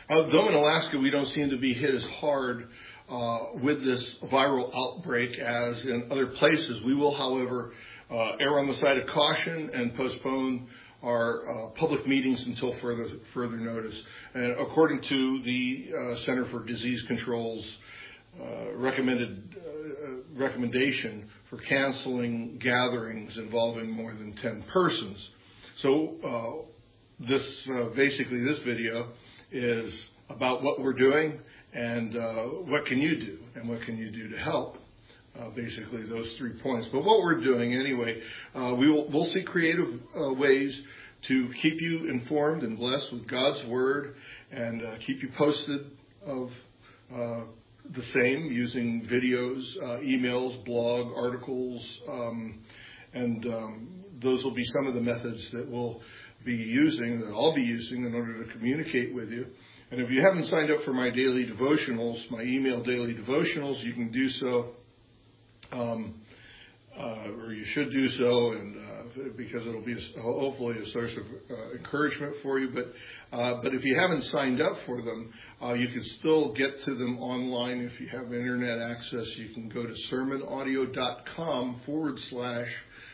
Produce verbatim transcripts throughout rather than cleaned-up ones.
Uh, though in Alaska we don't seem to be hit as hard uh, with this viral outbreak as in other places, we will, however, uh, err on the side of caution and postpone our uh, public meetings until further further notice. And according to the uh, Center for Disease Control's uh, recommended uh, recommendation for canceling gatherings involving more than ten persons. So uh, this uh, basically this video is about what we're doing and uh, what can you do and what can you do to help. Uh, basically those three points. But what we're doing anyway, uh, we will we'll see creative uh, ways to keep you informed and blessed with God's Word and uh, keep you posted of uh, the same using videos, uh, emails, blog, articles, um, and um, those will be some of the methods that we'll be using, that I'll be using in order to communicate with you. And if you haven't signed up for my daily devotionals, my email daily devotionals, you can do so. Um, uh, or you should do so, and uh, because it'll be a, hopefully a source of uh, encouragement for you. But uh, but if you haven't signed up for them, uh, you can still get to them online if you have internet access. You can go to sermonaudio.com forward slash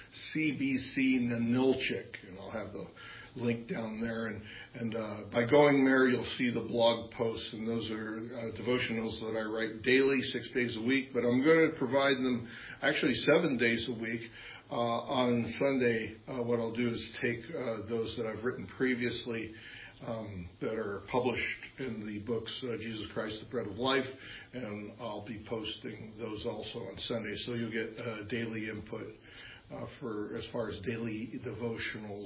CBC Nanilchik, and I'll have the link down there. And and uh, by going there, you'll see the blog posts, and those are uh, devotionals that I write daily, six days a week. But I'm going to provide them actually seven days a week. Uh, on Sunday, uh, what I'll do is take uh, those that I've written previously um, that are published in the books uh, Jesus Christ, the Bread of Life, and I'll be posting those also on Sunday. So you'll get uh, daily input uh, for as far as daily devotionals.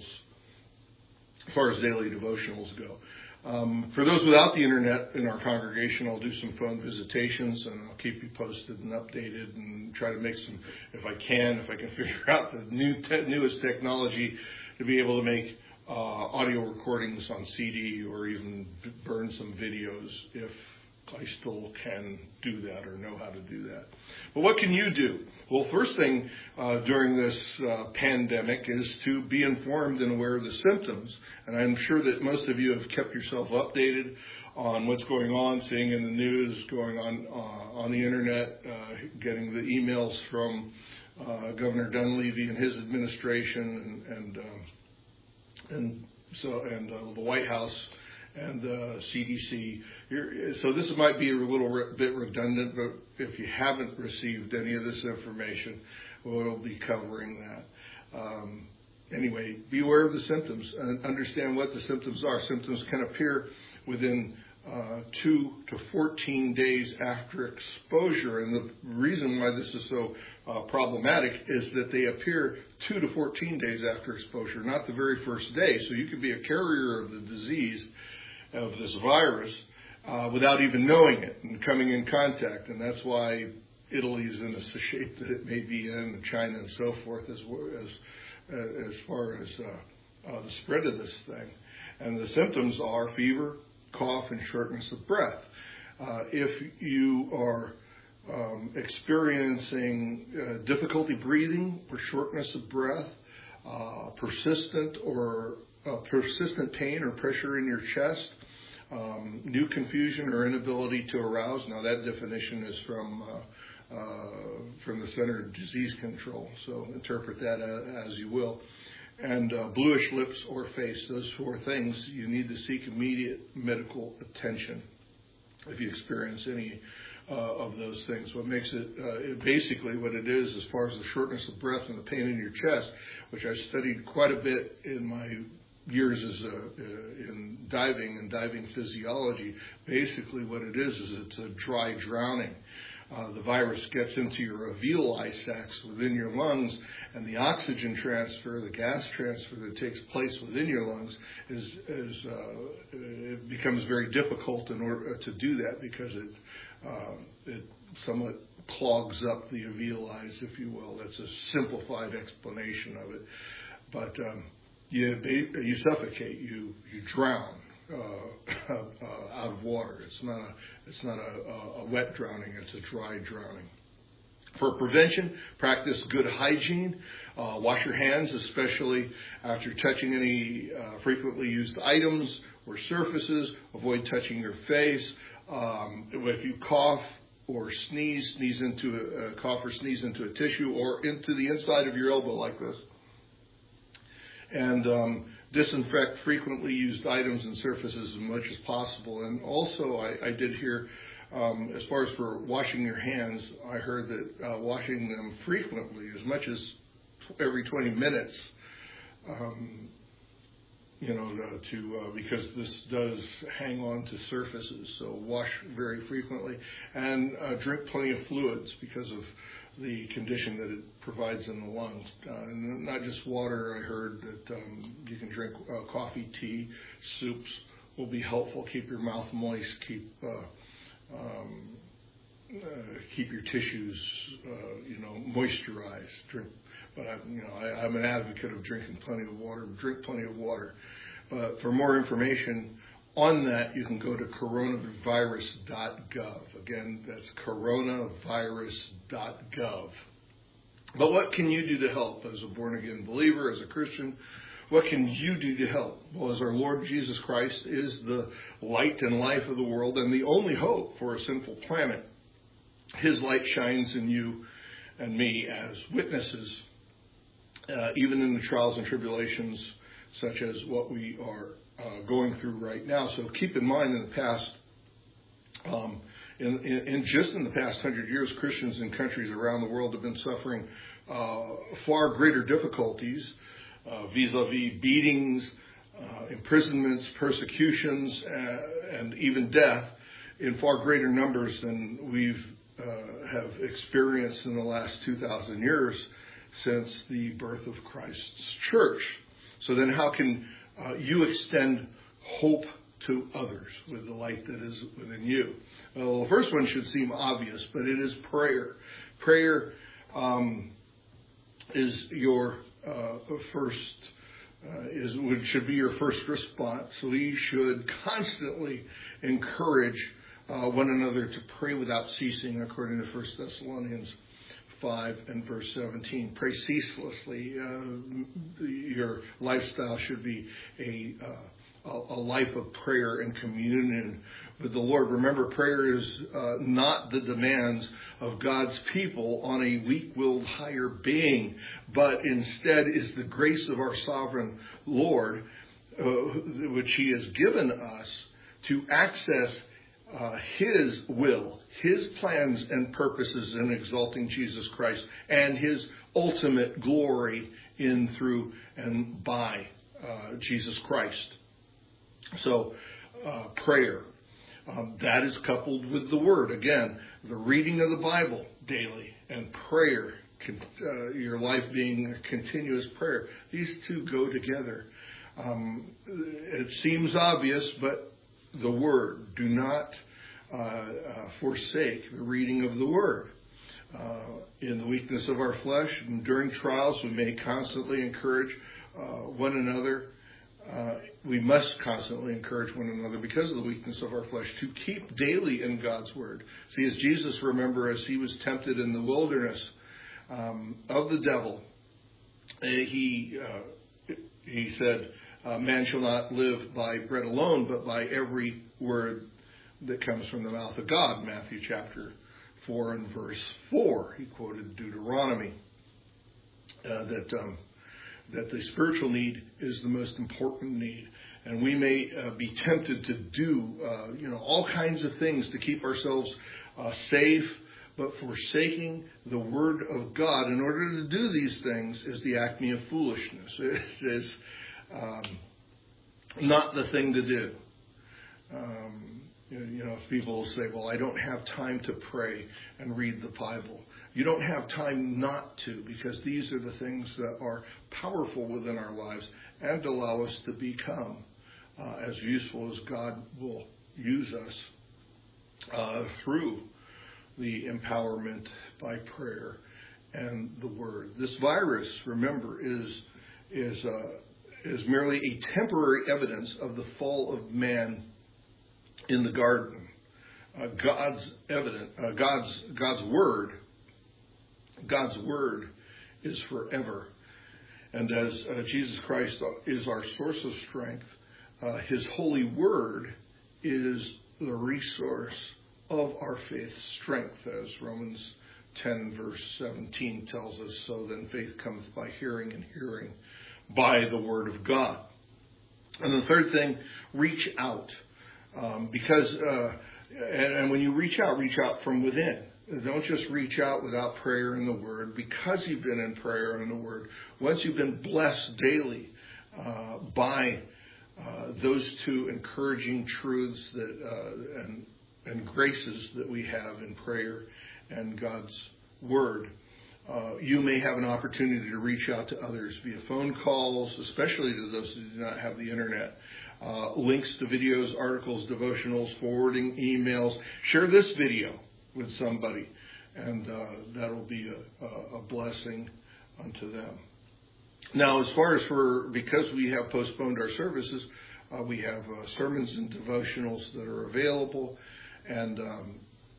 As far as daily devotionals go. Um, for those without the internet in our congregation, I'll do some phone visitations and I'll keep you posted and updated and try to make some, if I can, if I can figure out the new te- newest technology to be able to make uh, audio recordings on C D or even b- burn some videos if I still can do that or know how to do that. But what can you do? Well, first thing uh, during this uh, pandemic is to be informed and aware of the symptoms. And I'm sure that most of you have kept yourself updated on what's going on, seeing in the news, going on uh, on the internet, uh, getting the emails from uh, Governor Dunleavy and his administration, and and, uh, and so and uh, the White House and the C D C. You're, so this might be a little re- bit redundant, but if you haven't received any of this information, we'll be covering that. Um, Anyway, be aware of the symptoms and understand what the symptoms are. Symptoms can appear within uh, two to fourteen days after exposure. And the reason why this is so uh, problematic is that they appear two to fourteen days after exposure, not the very first day. So you could be a carrier of the disease, of this virus, uh, without even knowing it and coming in contact. And that's why Italy's in the shape that it may be in, and China and so forth, as as as far as uh, uh, the spread of this thing. And the symptoms are fever, cough, and shortness of breath. Uh, if you are um, experiencing uh, difficulty breathing or shortness of breath, uh, persistent or uh, persistent pain or pressure in your chest, um, new confusion or inability to arouse. Now that definition is from uh, Uh, from the Center for Disease Control, so interpret that as, as you will. And uh, bluish lips or face, those four things, you need to seek immediate medical attention if you experience any uh, of those things. What makes it, uh, it, basically what it is, as far as the shortness of breath and the pain in your chest, which I studied quite a bit in my years as a, uh, in diving and diving physiology, basically what it is is it's a dry drowning. Uh, the virus gets into your alveoli sacs within your lungs, and the oxygen transfer, the gas transfer that takes place within your lungs is, is uh, it becomes very difficult in order to do that because it uh, it somewhat clogs up the alveoli, if you will. That's a simplified explanation of it, but um, you you suffocate, you you drown. Uh, uh, out of water. It's not a it's not a, a wet drowning. It's a dry drowning. For prevention, practice good hygiene. Uh, wash your hands, especially after touching any uh, frequently used items or surfaces. Avoid touching your face. Um, if you cough or sneeze, sneeze into a, a cough or sneeze into a tissue or into the inside of your elbow like this. And um, disinfect frequently used items and surfaces as much as possible. And also, I, I did hear, um, as far as for washing your hands, I heard that uh, washing them frequently, as much as every twenty minutes, um, you know, uh, to uh, because this does hang on to surfaces. So wash very frequently and uh, drink plenty of fluids because of the condition that it provides in the lungs. Uh, and not just water. I heard that um, you can drink uh, coffee, tea, soups will be helpful. Keep your mouth moist. Keep uh, um, uh, keep your tissues, uh, you know, moisturized. Drink. But I, you know, I, I'm an advocate of drinking plenty of water. Drink plenty of water. But for more information on that, you can go to coronavirus dot gov. Again, that's coronavirus dot gov. But what can you do to help as a born-again believer, as a Christian? What can you do to help? Well, as our Lord Jesus Christ is the light and life of the world and the only hope for a sinful planet, His light shines in you and me as witnesses, uh, even in the trials and tribulations such as what we are uh, going through right now. So keep in mind, in the past, um, in, in, in just in the past hundred years, Christians in countries around the world have been suffering uh, far greater difficulties uh, vis-a-vis beatings, uh, imprisonments, persecutions, uh, and even death in far greater numbers than we've uh, have experienced in the last two thousand years since the birth of Christ's church. So then how can uh, you extend hope to others with the light that is within you? Well, the first one should seem obvious, but it is prayer. Prayer um, is your uh, first, uh, is what should be your first response. We should constantly encourage uh, one another to pray without ceasing, according to First Thessalonians five and verse seventeen. Pray ceaselessly. Uh, your lifestyle should be a, uh, a life of prayer and communion with the Lord. Remember, prayer is uh, not the demands of God's people on a weak-willed higher being, but instead is the grace of our sovereign Lord, uh, which He has given us to access uh, His will, His plans and purposes in exalting Jesus Christ and His ultimate glory in, through, and by uh, Jesus Christ. So, uh, prayer. Um, that is coupled with the Word. Again, the reading of the Bible daily and prayer, con- uh, your life being a continuous prayer. These two go together. Um, it seems obvious, but the Word. Do not uh, uh, forsake the reading of the Word. Uh, in the weakness of our flesh and during trials, we may constantly encourage uh, one another. Uh, we must constantly encourage one another because of the weakness of our flesh to keep daily in God's Word. See, as Jesus, remember, as He was tempted in the wilderness um, of the devil, he uh, he said, uh, man shall not live by bread alone, but by every word that comes from the mouth of God. Matthew chapter four and verse four. He quoted Deuteronomy. Uh, that um, that the spiritual need is the most important need. And we may uh, be tempted to do, uh, you know, all kinds of things to keep ourselves uh, safe, but forsaking the Word of God in order to do these things is the acme of foolishness. It is um, not the thing to do. Um, you know, if people say, well, I don't have time to pray and read the Bible. You don't have time not to, because these are the things that are powerful within our lives and allow us to become uh, as useful as God will use us uh, through the empowerment by prayer and the Word. This virus, remember, is is uh, is merely a temporary evidence of the fall of man in the garden. Uh, God's evidence, uh, God's God's Word. God's Word is forever. And as uh, Jesus Christ is our source of strength, uh, His holy word is the resource of our faith's strength, as Romans ten verse seventeen tells us. So then faith cometh by hearing, and hearing by the word of God. And the third thing, reach out. Um, because, uh, and, and when you reach out, reach out from within. Don't just reach out without prayer and the word. Because you've been in prayer and the word, once you've been blessed daily uh, by uh, those two encouraging truths that uh, and and graces that we have in prayer and God's word, uh, you may have an opportunity to reach out to others via phone calls, especially to those who do not have the internet. Uh, links to videos, articles, devotionals, forwarding emails. Share this video with somebody, and uh, that'll be a, a blessing unto them. Now, as far as for, because we have postponed our services, uh, we have uh, sermons and devotionals that are available, and um,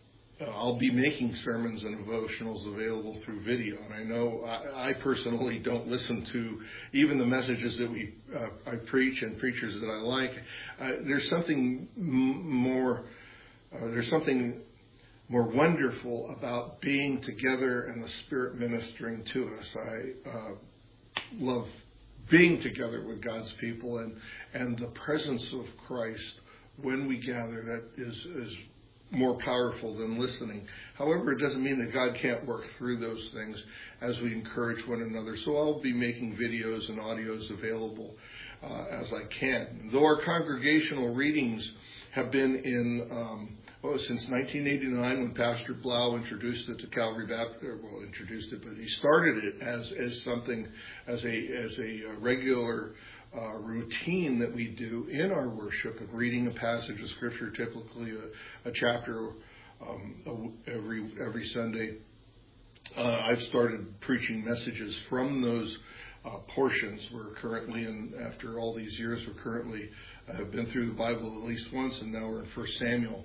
I'll be making sermons and devotionals available through video. And I know I, I personally don't listen to even the messages that we uh, I preach and preachers that I like. Uh, there's something m- more. Uh, there's something more wonderful about being together and the Spirit ministering to us. I uh, love being together with God's people, and and the presence of Christ when we gather. That is is. more powerful than listening. However, it doesn't mean that God can't work through those things as we encourage one another. So I'll be making videos and audios available uh, as I can. Though our congregational readings have been in, um, oh, since nineteen eighty-nine, when Pastor Blau introduced it to Calvary Baptist, well, introduced it, but he started it as, as something, as a, as a regular Uh, routine that we do in our worship of reading a passage of Scripture, typically a, a chapter um, every every Sunday. Uh, I've started preaching messages from those uh, portions. We're currently in, after all these years, we're currently uh, have been through the Bible at least once, and now we're in First Samuel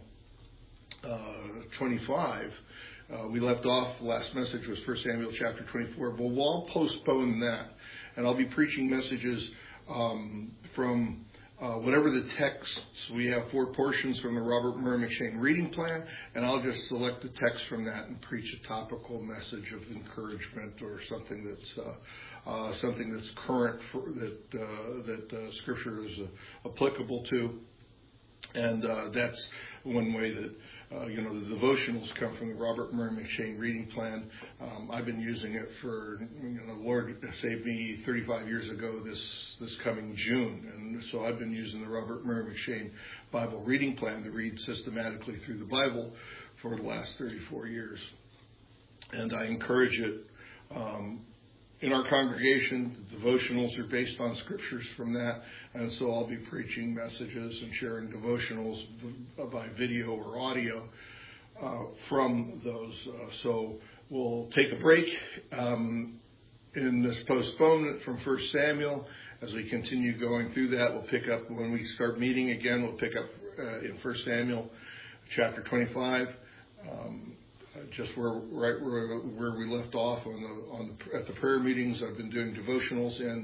uh, twenty-five. Uh, we left off, the last message was First Samuel chapter twenty-four. But we'll all postpone that, and I'll be preaching messages Um, from uh, whatever the texts. We have four portions from the Robert Murray McCheyne reading plan, and I'll just select the text from that and preach a topical message of encouragement or something that's uh, uh, something that's current, for, that uh, that uh, Scripture is uh, applicable to, and uh, that's one way that. Uh, you know, the devotionals come from the Robert Murray McCheyne reading plan. Um, I've been using it for, you know, the Lord saved me thirty-five years ago this this coming June. And so I've been using the Robert Murray McCheyne Bible reading plan to read systematically through the Bible for the last thirty-four years. And I encourage it um, in our congregation. The devotionals are based on scriptures from that. And so I'll be preaching messages and sharing devotionals by video or audio uh, from those. Uh, so we'll take a break um, in this postponement from First Samuel. As we continue going through that, we'll pick up when we start meeting again. We'll pick up uh, in First Samuel chapter twenty-five, um, just where right where, where we left off on the on the, at the prayer meetings. I've been doing devotionals in.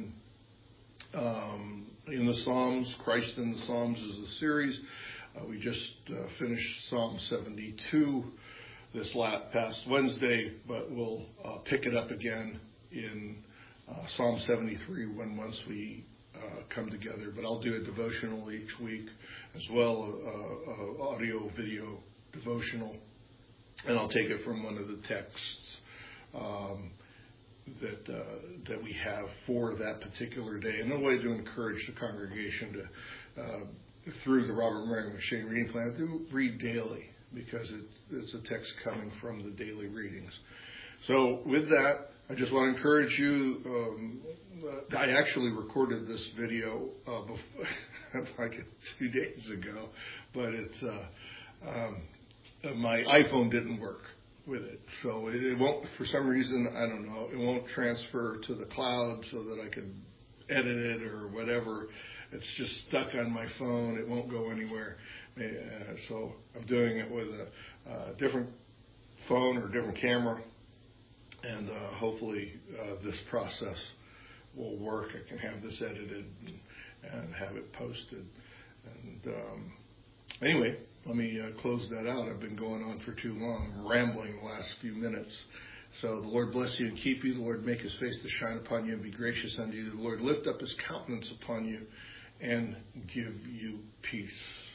Um, In the Psalms. Christ in the Psalms is a series. Uh, we just uh, finished Psalm seventy-two this last past Wednesday, but we'll uh, pick it up again in uh, Psalm seventy-three when once we uh, come together. But I'll do a devotional each week as well, uh, uh, audio, video devotional, and I'll take it from one of the texts Um, that uh, that we have for that particular day, and a way to encourage the congregation to, uh, through the Robert Murray McCheyne reading plan, to read daily, because it, it's a text coming from the daily readings. So with that, I just want to encourage you. Um, I actually recorded this video uh, before, like two days ago, but it's uh, um, my iPhone didn't work with it. So it, it won't, for some reason, I don't know, it won't transfer to the cloud so that I can edit it or whatever. It's just stuck on my phone. It won't go anywhere. Uh, so I'm doing it with a uh, different phone or different camera, and uh, hopefully uh, this process will work. I can have this edited and, and have it posted. And um, anyway, let me uh, close that out. I've been going on for too long, I'm rambling the last few minutes. So the Lord bless you and keep you. The Lord make his face to shine upon you and be gracious unto you. The Lord lift up his countenance upon you and give you peace.